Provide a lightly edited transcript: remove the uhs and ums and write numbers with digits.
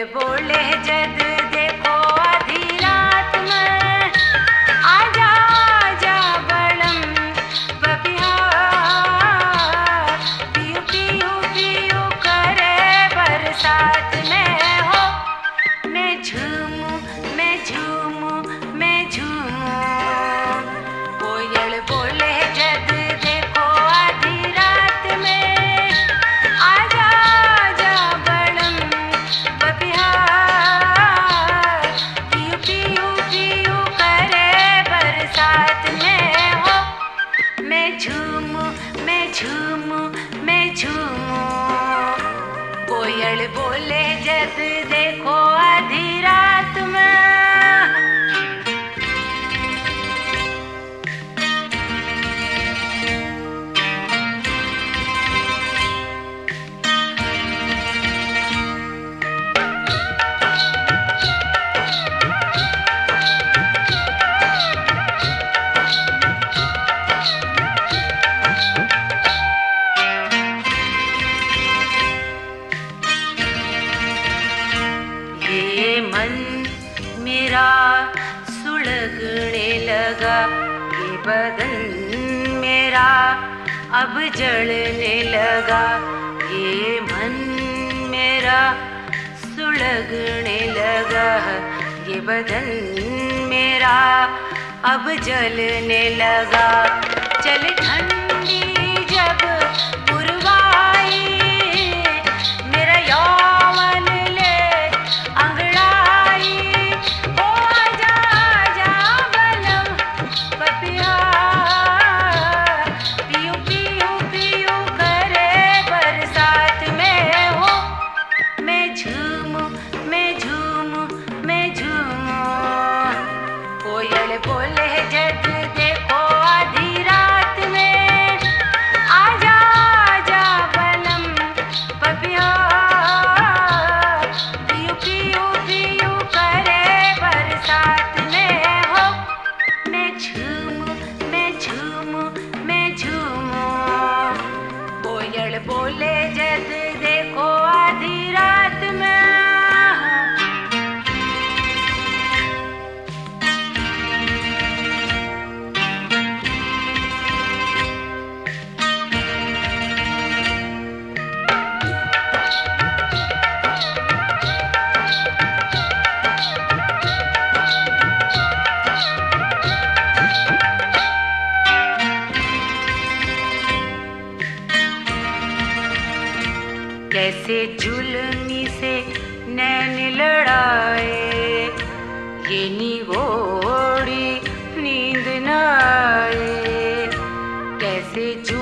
बोले जद देखो आधी रात में, आजा आजा बड़म बबिया, पियू पियू पियू करे बरसात में हो। मैं झूमूं मैं झूमूं मैं झूमूं, कोयल बोले जद देखो आधी रात में, आजा आजा बड़म बबिया, पियू पियू पियू करे बरसात में हो। मैं झूमूं मैं झूमूं मैं झूमूं, कोयल बोले जद देखो आधी रात में। ये मन मेरा सुलगने लगा, ये बदन मेरा अब जलने लगा, ये मन मेरा सुलगने लगा, ये बदन मेरा अब जलने लगा। चल ठंडी जब पुरवाई, मेरा यौवन ले अंगड़ाई, ओ आजा आजा बलम बबिया, पियू पियू पियू करे बरसात में हो। मैं झूमूं मैं झूमूं मैं झूमूं, कोयल बोले जद देखो आधी रात में, आजा आजा बलम बबिया, पियू पियू पियू करे बरसात में हो। मैं झूमूं मैं झूमूं मैं झूमूं, कोयल बोले जद देखो आधी रात में। कैसे जुल्मी से नैन लड़ाए, ये निगोड़ी नींद न आए, कैसे